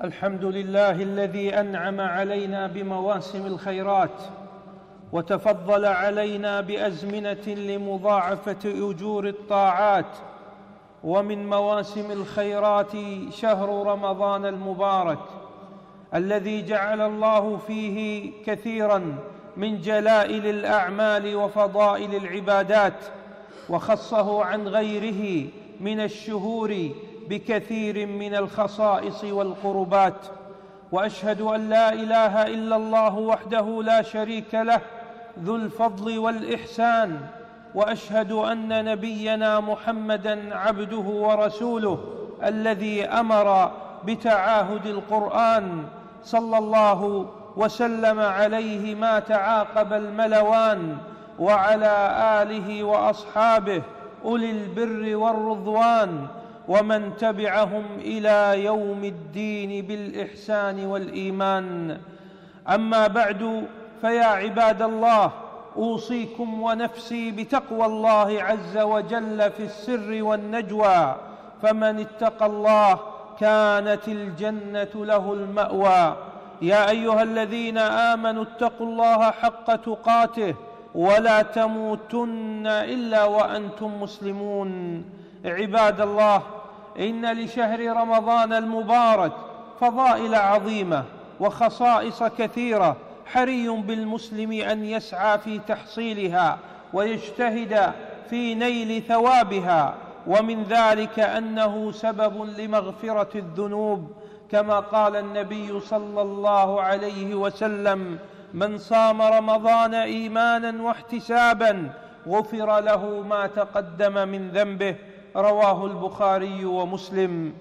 الحمد لله الذي أنعم علينا بمواسم الخيرات وتفضل علينا بأزمنة لمضاعفة أجور الطاعات. ومن مواسم الخيرات شهر رمضان المبارك الذي جعل الله فيه كثيراً من جلائل الأعمال وفضائل العبادات، وخصه عن غيره من الشهور بكثير من الخصائص والقربات. وأشهد أن لا إله إلا الله وحده لا شريك له ذو الفضل والإحسان، وأشهد أن نبينا محمدًا عبده ورسوله الذي أمر بتعاهد القرآن صلى الله وسلم عليه ما تعاقب الملوان، وعلى آله وأصحابه أولي البر والرضوان، ومن تبعهم إلى يوم الدين بالإحسان والإيمان. أما بعد، فيا عباد الله، أوصيكم ونفسي بتقوى الله عز وجل في السر والنجوى، فمن اتقى الله كانت الجنة له المأوى. يا أيها الذين آمنوا اتقوا الله حق تقاته ولا تموتن إلا وأنتم مسلمون. عباد الله، إن لشهر رمضان المبارك فضائل عظيمة وخصائص كثيرة، حري بالمسلم أن يسعى في تحصيلها ويجتهد في نيل ثوابها، ومن ذلك أنه سبب لمغفرة الذنوب، كما قال النبي صلى الله عليه وسلم: من صام رمضان إيمانا واحتسابا غفر له ما تقدم من ذنبه، رواه البخاري ومسلم.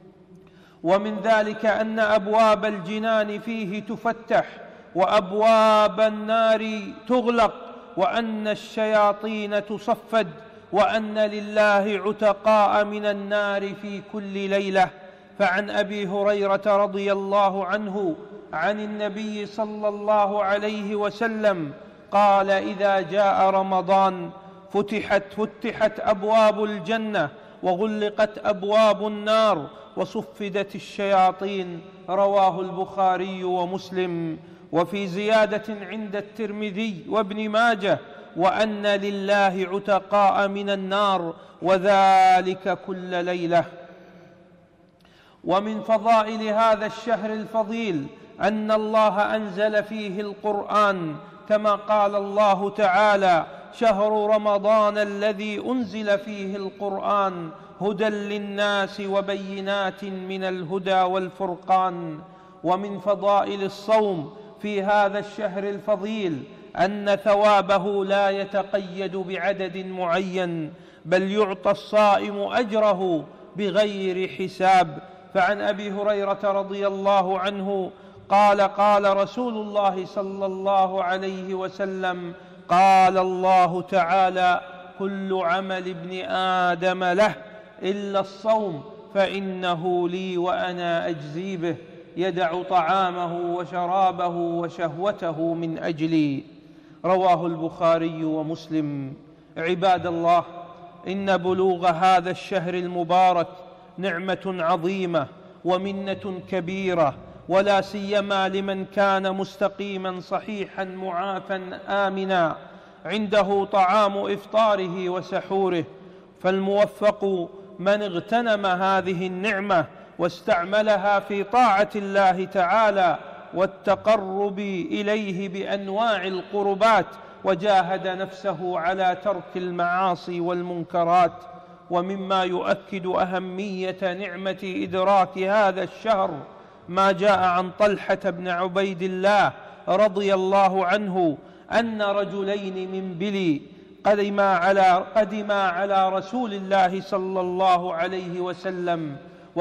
ومن ذلك أن أبواب الجنان فيه تفتح وأبواب النار تغلق، وأن الشياطين تصفد، وأن لله عتقاء من النار في كل ليلة. فعن أبي هريرة رضي الله عنه عن النبي صلى الله عليه وسلم قال: إذا جاء رمضان فتحت أبواب الجنة وغلقت أبواب النار وصفدت الشياطين، رواه البخاري ومسلم. وفي زيادة عند الترمذي وابن ماجه: وأن لله عتقاء من النار، وذلك كل ليلة. ومن فضائل هذا الشهر الفضيل أن الله أنزل فيه القرآن، كما قال الله تعالى: شهر رمضان الذي أنزل فيه القرآن هدى للناس وبينات من الهدى والفرقان. ومن فضائل الصوم في هذا الشهر الفضيل أن ثوابه لا يتقيد بعدد معين، بل يعطى الصائم أجره بغير حساب. فعن أبي هريرة رضي الله عنه قال: قال رسول الله صلى الله عليه وسلم: قال الله تعالى: كل عمل ابن آدم له إلا الصوم فإنه لي وأنا أجزي به، يدع طعامه وشرابه وشهوته من أجلي، رواه البخاري ومسلم. عباد الله، إن بلوغ هذا الشهر المبارك نعمة عظيمة ومنة كبيرة، ولا سيما لمن كان مستقيما صحيحا معافا آمنا عنده طعام إفطاره وسحوره. فالموفق من اغتنم هذه النعمة واستعملها في طاعة الله تعالى والتقرب إليه بأنواع القربات، وجاهد نفسه على ترك المعاصي والمنكرات. ومما يؤكد أهمية نعمة إدراك هذا الشهر ما جاء عن طلحة بن عبيد الله رضي الله عنه أن رجلين من بلي قدما على رسول الله صلى الله عليه وسلم،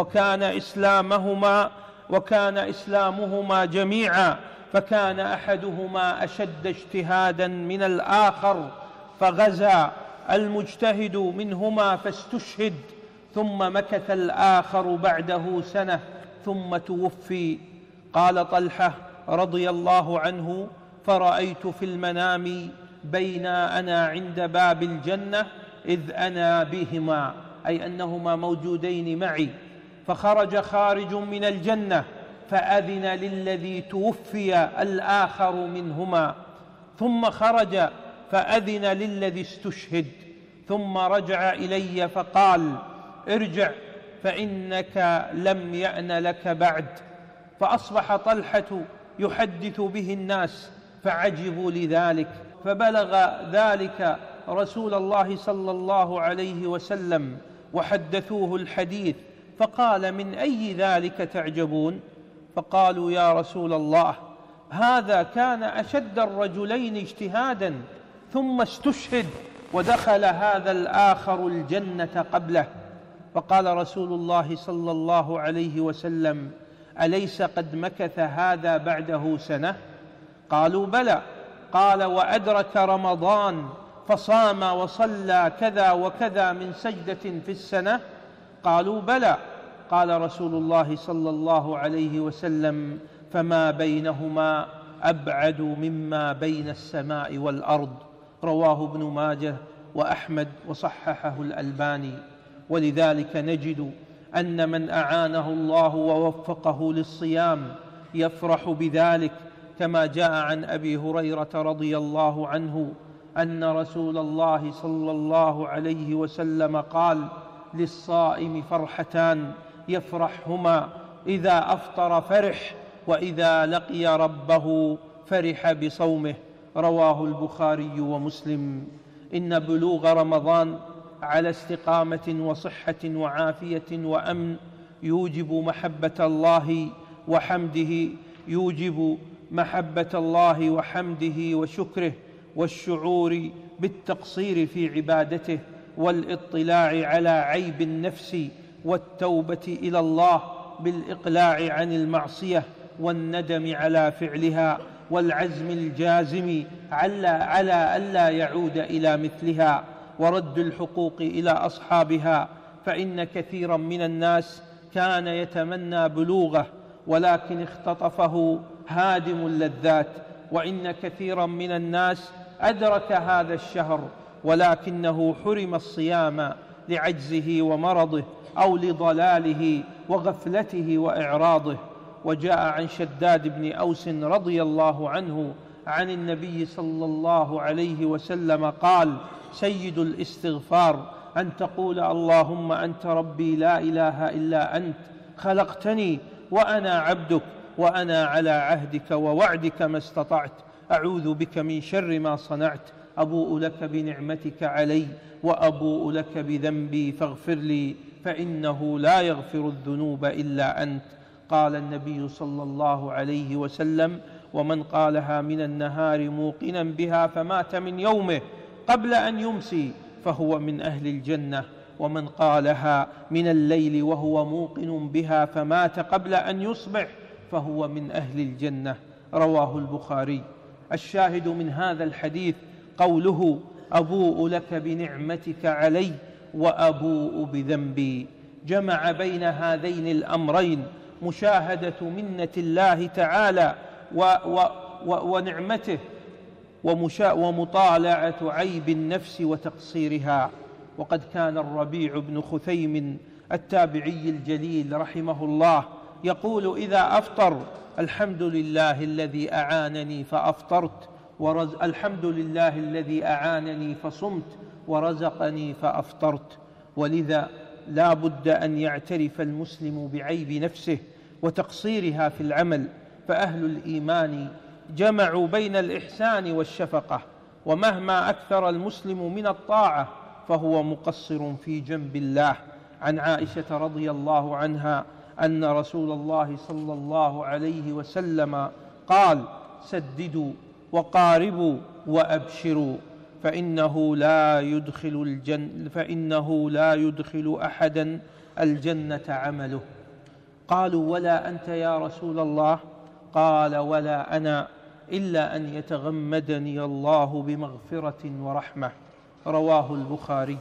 وكان إسلامهما جميعا، فكان أحدهما أشد اجتهادا من الآخر، فغزا المجتهد منهما فاستشهد، ثم مكث الآخر بعده سنة ثم توفي. قال طلحة رضي الله عنه: فرأيت في المنام بين أنا عند باب الجنة إذ أنا بهما، أي أنهما موجودين معي، فخرج خارج من الجنة فأذن للذي توفي الآخر منهما، ثم خرج فأذن للذي استشهد، ثم رجع إلي فقال: ارجع فإنك لم يأن لك بعد. فأصبح طلحة يحدث به الناس فعجبوا لذلك، فبلغ ذلك رسول الله صلى الله عليه وسلم وحدثوه الحديث، فقال: من أي ذلك تعجبون؟ فقالوا: يا رسول الله، هذا كان أشد الرجلين اجتهادا ثم استشهد، ودخل هذا الآخر الجنة قبله. فقال رسول الله صلى الله عليه وسلم: أليس قد مكث هذا بعده سنة؟ قالوا: بلى. قال: وأدرك رمضان فصام وصلى كذا وكذا من سجدة في السنة؟ قالوا: بلى. قال رسول الله صلى الله عليه وسلم: فما بينهما أبعد مما بين السماء والأرض. رواه ابن ماجه وأحمد وصححه الألباني. ولذلك نجد أن من أعانه الله ووفقه للصيام يفرح بذلك، كما جاء عن أبي هريرة رضي الله عنه أن رسول الله صلى الله عليه وسلم قال: للصائم فرحتان يفرحهما، إذا أفطر فرح، وإذا لقي ربه فرح بصومه. رواه البخاري ومسلم. إن بلوغ رمضان على استقامة وصحة وعافية وأمن يوجب محبة الله وحمده وشكره، والشعور بالتقصير في عبادته، والاطلاع على عيب النفس، والتوبة إلى الله بالإقلاع عن المعصية، والندم على فعلها، والعزم الجازم على ألا يعود إلى مثلها، ورد الحقوق إلى أصحابها. فإن كثيرا من الناس كان يتمنى بلوغه ولكن اختطفه هادم اللذات، وإن كثيرا من الناس أدرك هذا الشهر ولكنه حرم الصيام لعجزه ومرضه أو لضلاله وغفلته وإعراضه. وجاء عن شداد بن أوس رضي الله عنه عن النبي صلى الله عليه وسلم قال: سيد الاستغفار أن تقول: اللهم أنت ربي لا إله إلا أنت، خلقتني وأنا عبدك، وأنا على عهدك ووعدك ما استطعت، أعوذ بك من شر ما صنعت، أبوء لك بنعمتك علي وأبوء لك بذنبي فاغفر لي، فإنه لا يغفر الذنوب إلا أنت. قال النبي صلى الله عليه وسلم: ومن قالها من النهار موقنا بها فمات من يومه قبل أن يمسي فهو من أهل الجنة، ومن قالها من الليل وهو موقن بها فمات قبل أن يصبح فهو من أهل الجنة. رواه البخاري. الشاهد من هذا الحديث قوله: أبوء لك بنعمتك علي وأبوء بذنبي، جمع بين هذين الأمرين: مشاهدة منة الله تعالى ونعمته، ومطالعة عيب النفس وتقصيرها. وقد كان الربيع بن خثيم التابعي الجليل رحمه الله يقول إذا أفطر: الحمد لله الذي أعانني فأفطرت، الحمد لله الذي أعانني فصمت، ورزقني فأفطرت. ولذا لا بد أن يعترف المسلم بعيب نفسه وتقصيرها في العمل، فأهل الإيمان جمعوا بين الإحسان والشفقة، ومهما أكثر المسلم من الطاعة فهو مقصر في جنب الله. عن عائشة رضي الله عنها أن رسول الله صلى الله عليه وسلم قال: سددوا وقاربوا وأبشروا، فإنه لا يدخل أحدا الجنة عمله. قالوا: ولا أنت يا رسول الله؟ قال: ولا أنا، إلا أن يتغمدني الله بمغفرة ورحمة. رواه البخاري.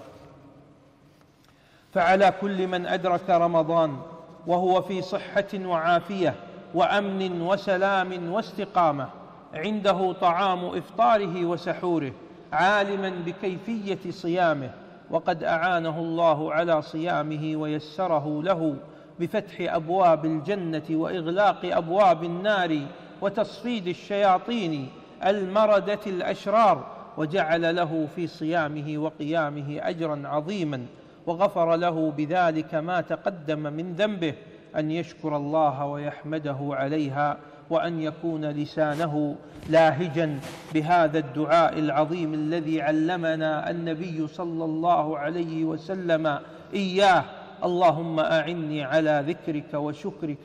فعلى كل من أدرك رمضان وهو في صحة وعافية وأمن وسلام واستقامة، عنده طعام إفطاره وسحوره، عالما بكيفية صيامه، وقد أعانه الله على صيامه ويسره له بفتح أبواب الجنة وإغلاق أبواب النار وتصفيد الشياطين المردة الأشرار، وجعل له في صيامه وقيامه أجرا عظيما، وغفر له بذلك ما تقدم من ذنبه، أن يشكر الله ويحمده عليها، وأن يكون لسانه لاهجا بهذا الدعاء العظيم الذي علمنا النبي صلى الله عليه وسلم إياه: اللهم أعني على ذكرك وشكرك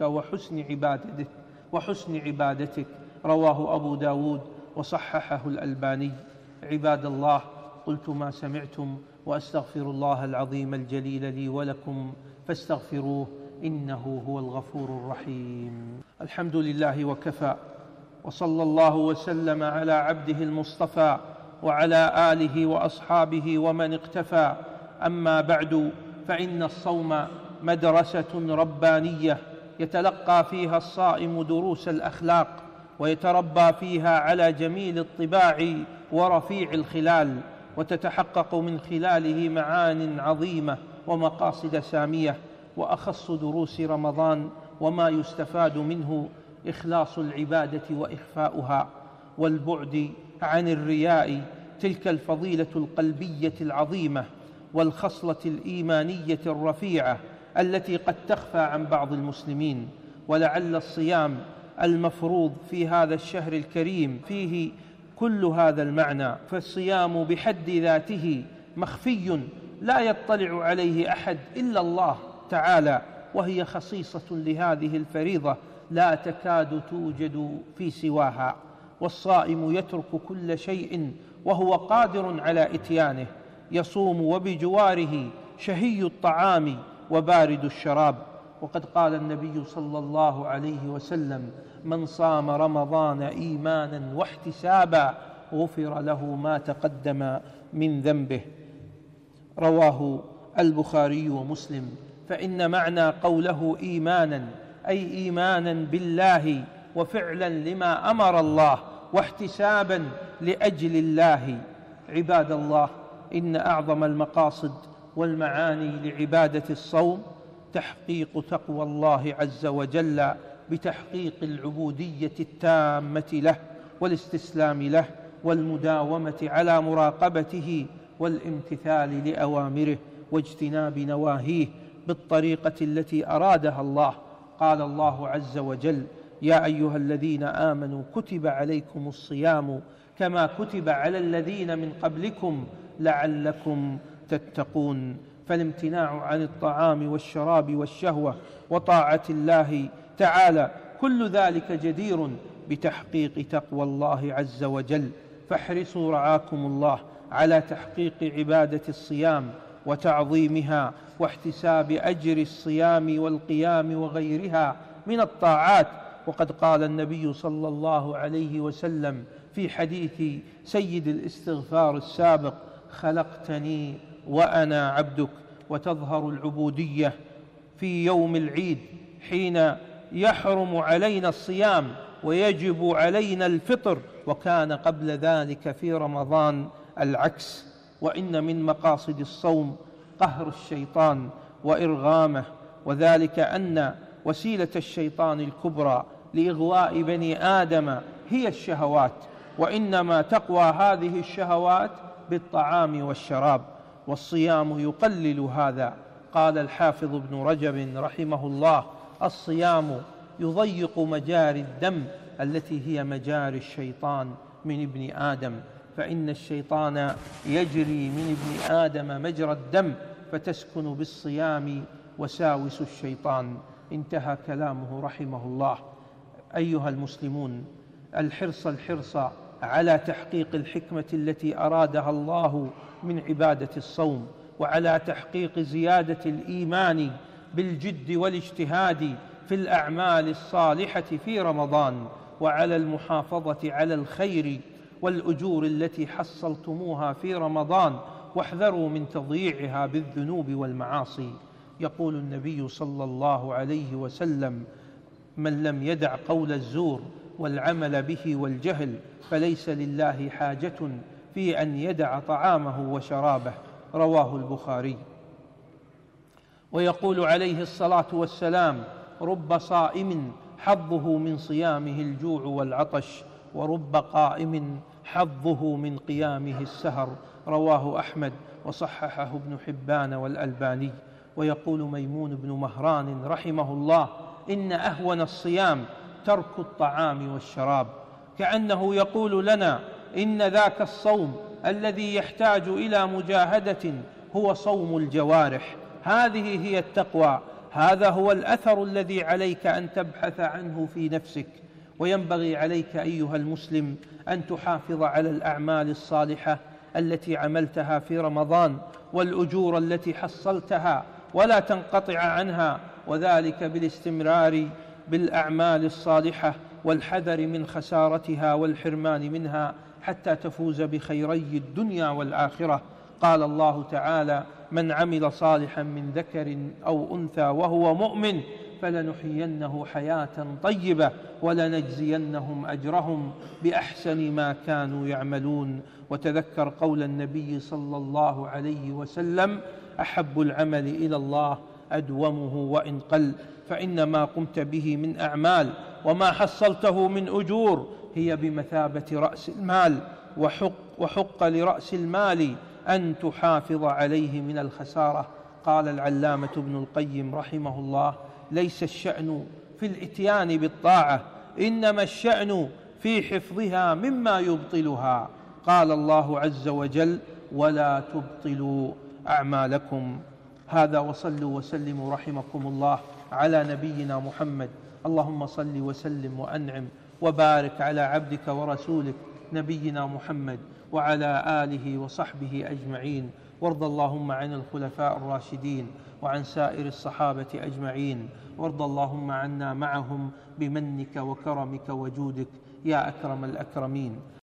وحسن عبادتك. رواه أبو داود وصححه الألباني. عباد الله، قلت ما سمعتم، وأستغفر الله العظيم الجليل لي ولكم فاستغفروه إنه هو الغفور الرحيم. الحمد لله وكفى، وصلى الله وسلم على عبده المصطفى وعلى آله وأصحابه ومن اقتفى. أما بعد، فإن الصوم مدرسة ربانية يتلقى فيها الصائم دروس الأخلاق، ويتربى فيها على جميل الطباع ورفيع الخلال، وتتحقق من خلاله معان عظيمة ومقاصد سامية. وأخص دروس رمضان وما يستفاد منه إخلاص العبادة وإخفاؤها، والبعد عن الرياء، تلك الفضيلة القلبية العظيمة والخصلة الإيمانية الرفيعة التي قد تخفى عن بعض المسلمين. ولعل الصيام المفروض في هذا الشهر الكريم فيه كل هذا المعنى، فالصيام بحد ذاته مخفي لا يطلع عليه أحد إلا الله تعالى، وهي خصيصة لهذه الفريضة لا تكاد توجد في سواها. والصائم يترك كل شيء وهو قادر على إتيانه، يصوم وبجواره شهي الطعام وبارد الشراب. وقد قال النبي صلى الله عليه وسلم: من صام رمضان إيمانا واحتسابا غفر له ما تقدم من ذنبه. رواه البخاري ومسلم. فإن معنى قوله إيمانا أي إيمانا بالله وفعلا لما أمر الله واحتسابا لأجل الله. عباد الله، إن أعظم المقاصد والمعاني لعبادة الصوم تحقيق تقوى الله عز وجل بتحقيق العبودية التامة له والاستسلام له والمداومة على مراقبته والامتثال لأوامره واجتناب نواهيه بالطريقة التي أرادها الله. قال الله عز وجل: يا أيها الذين آمنوا كتب عليكم الصيام كما كتب على الذين من قبلكم لعلكم تتقون. فالامتناع عن الطعام والشراب والشهوة وطاعة الله تعالى كل ذلك جدير بتحقيق تقوى الله عز وجل. فاحرصوا رعاكم الله على تحقيق عبادة الصيام وتعظيمها واحتساب أجر الصيام والقيام وغيرها من الطاعات. وقد قال النبي صلى الله عليه وسلم في حديث سيد الاستغفار السابق: خلقتني وأنا عبدك. وتظهر العبودية في يوم العيد حين يحرم علينا الصيام ويجب علينا الفطر، وكان قبل ذلك في رمضان العكس. وإن من مقاصد الصوم قهر الشيطان وإرغامه، وذلك أن وسيلة الشيطان الكبرى لإغواء بني آدم هي الشهوات، وإنما تقوى هذه الشهوات بالطعام والشراب، والصيام يقلل هذا. قال الحافظ ابن رجب رحمه الله: الصيام يضيق مجاري الدم التي هي مجاري الشيطان من ابن آدم، فإن الشيطان يجري من ابن آدم مجرى الدم، فتسكن بالصيام وساوس الشيطان. انتهى كلامه رحمه الله. أيها المسلمون، الحرص على تحقيق الحكمة التي أرادها الله من عبادة الصوم، وعلى تحقيق زيادة الإيمان بالجد والاجتهاد في الأعمال الصالحة في رمضان، وعلى المحافظة على الخير والأجور التي حصلتموها في رمضان، واحذروا من تضييعها بالذنوب والمعاصي. يقول النبي صلى الله عليه وسلم: من لم يدع قول الزور والعمل به والجهل فليس لله حاجة في أن يدع طعامه وشرابه. رواه البخاري. ويقول عليه الصلاة والسلام: رب صائم حظه من صيامه الجوع والعطش، ورب قائم حظه من قيامه السهر. رواه أحمد وصححه ابن حبان والألباني. ويقول ميمون بن مهران رحمه الله: إن أهون الصيام ترك الطعام والشراب، كأنه يقول لنا إن ذاك الصوم الذي يحتاج إلى مجاهدة هو صوم الجوارح. هذه هي التقوى، هذا هو الأثر الذي عليك أن تبحث عنه في نفسك. وينبغي عليك أيها المسلم أن تحافظ على الأعمال الصالحة التي عملتها في رمضان والأجور التي حصلتها، ولا تنقطع عنها، وذلك بالاستمرار بالأعمال الصالحة والحذر من خسارتها والحرمان منها حتى تفوز بخيري الدنيا والآخرة. قال الله تعالى: من عمل صالحا من ذكر أو أنثى وهو مؤمن فلنحيينه حياة طيبة ولنجزينهم أجرهم بأحسن ما كانوا يعملون. وتذكر قول النبي صلى الله عليه وسلم: أحب العمل إلى الله أدومه وإن قل، فإن ما قمت به من أعمال وما حصلته من أجور هي بمثابة رأس المال، وحق لرأس المال أن تحافظ عليه من الخسارة. قال العلامة ابن القيم رحمه الله: ليس الشأن في الإتيان بالطاعة، إنما الشأن في حفظها مما يبطلها. قال الله عز وجل: ولا تبطلوا أعمالكم. هذا، وصلوا وسلموا رحمكم الله على نبينا محمد. اللهم صل وسلم وأنعم وبارك على عبدك ورسولك نبينا محمد وعلى آله وصحبه أجمعين. وارض اللهم عن الخلفاء الراشدين وعن سائر الصحابة أجمعين، وارض اللهم عنا معهم بمنك وكرمك وجودك يا أكرم الأكرمين.